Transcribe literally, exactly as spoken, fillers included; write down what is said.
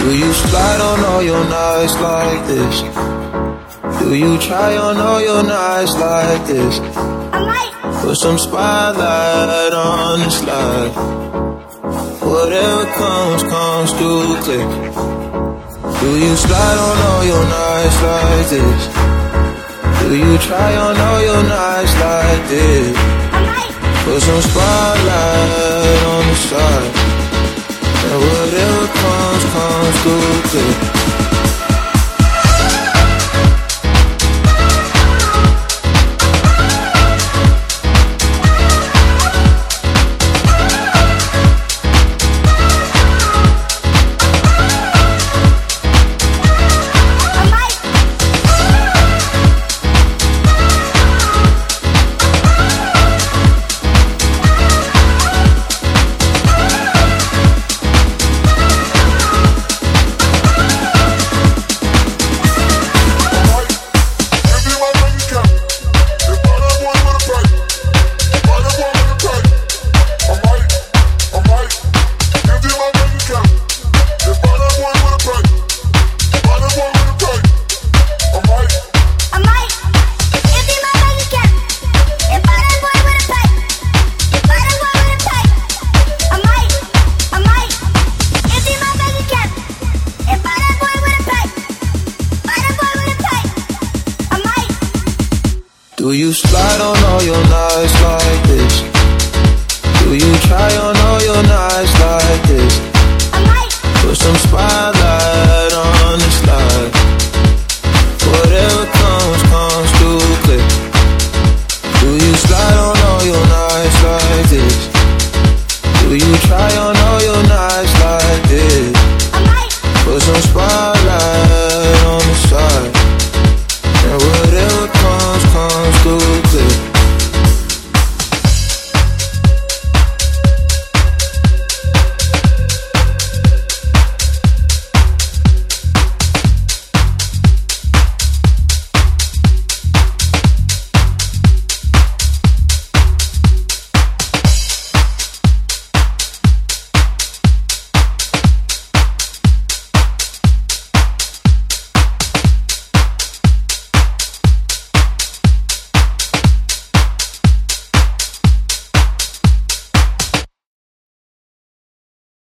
Do you slide on all your nights like this? Do you try on all your nights like this? I might. Put some spotlight on the slide. Whatever comes, comes through click. Do you slide on all your nights like this? Do you try on all your nights like this? I might. Put some spotlight on the side. And whatever comes, comes through click. Do you slide on all your nights like this? Do you try on all your nights like this? I might. Put some spotlight on the slide. Whatever comes, comes through click. Do you slide on all your nights like this? Do you try on all your nights like this? I might. Put some spotlight